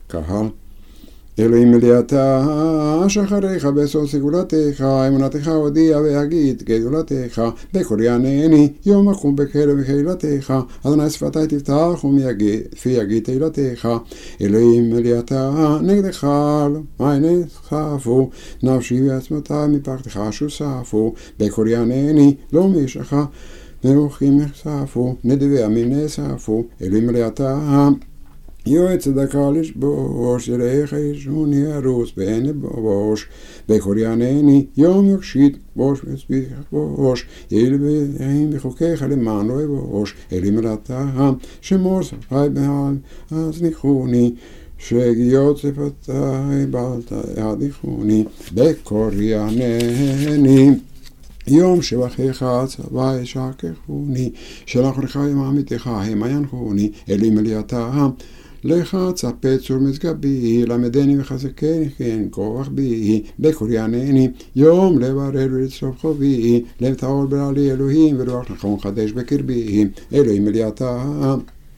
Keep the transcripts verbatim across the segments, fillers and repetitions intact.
קהל. אלוהים אלי אתה, שחריך בסוד סגולתך, אמונתך הודיע והגיד גדולתך, בקול יענני, יום אקום בקהילתך, אדוני שפתי תפתח ומפי יגיד תהילתך. אלוהים אלי אתה, נגדך עיני ספו, נפשי ועצמותי מפחדך שוספו, בקול יענני, לא מישך, מרוחים יחשפו, נדבי עמים נאספו. אלוהים אלי אתה, יועץ צדקה לשבוש, אליך ישוני ארוס בעיני בוש, בקול יענני, יום יוקשית בוש וסביך בוש, יעיל בעין בחוקיך למען לא אבוש. אלוהים אלי אתה, שמור שפי בעל, אז ניחוני, שגיאות שפתי בעלת ידיחוני, בקול יענני. יום שבחיך צבא ישכחוני, שלח לך עם עמיתך המה ינחוני. אלוהים אלי אתה, לך צפה צור מזגבי, למדני וחזקני כן כוח בי, בקול יענני, יום לברר ולצרוף חובי, לב טהור ברעלי אלוהים, ורוח נחום חדש בקרבי. אלוהים אלי אתה,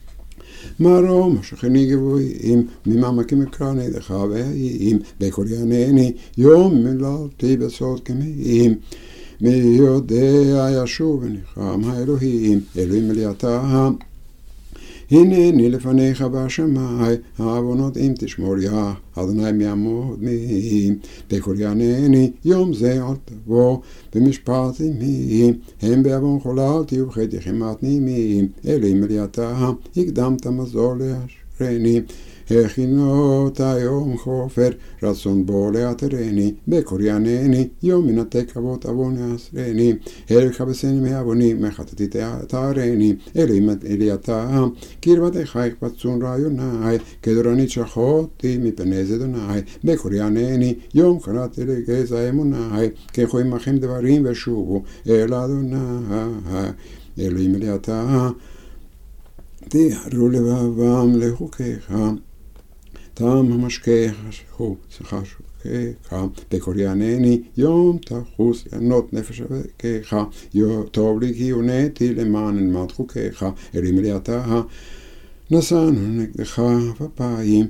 מרום שכני גבוהים, ממעמקים אקרא נגדך והאים, בקול יענני, יום מלאתי בסוד כמאים, מי יודע ישוב ונחם האלוהים. אלוהים אלי אתה, הנני לפניך בשמי, העוונות אם תשמור יה, אדוני מי יעמוד מי. בקול יענני, יום זה אל תבוא במשפט עמי, הם בעוון חוללתי ובחטא חמת נימי. אלוהים אלי אתה, הקדמת מזור לאשרני, הכינות היום חופר, רצון בו לאתרני. בקול יענני, יום מנתק אבות עוון יעשרני, הלך כבסני מעווני, מחטאתי תערני. אלוהים אלי אתה, קרבתך יקבצון רעיוני, כדורנית שחותי מפני זדוני. בקול יענני, יום קראתי לגזע אמוני, ככו עמכם דברים ושובו אל אדוני. אלוהים אלי אתה, תיארו לבבם לחוקיך, תם המשכך שכו שיחה שוקך. בקול יענני, יום תחוס ענות נפש אבקך, טוב לי כי הונאתי למען אלמד חוקיך. אלוהים אלי אתה, נשאנו נגדך בפיים,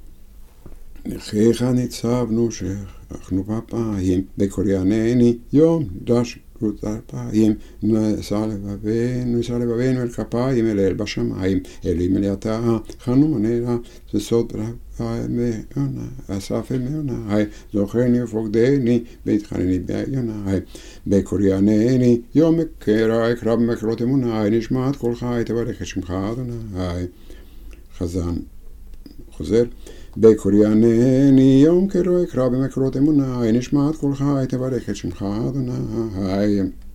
נחיך ניצבנו שכחנו בפיים. בקול יענני, יום דש אלפיים, נשא לבבינו, נשא לבבינו אל כפיים אל אל בשמיים. אלוהים אלי אתה, חנו מננה, שסוד רבי מעוני, אסף אל מעוני, זוכרני ופוקדני, והתחנני בעיוני. בקול יענני, יום מקרא אקרא במקורות אמוני, נשמעת קולך תברך את שמך אדוני. חזן חוזר. בקול יענני, יום קרא אקרא במקורות אמוני, נשמעת קולך תברך את שמך אדוני.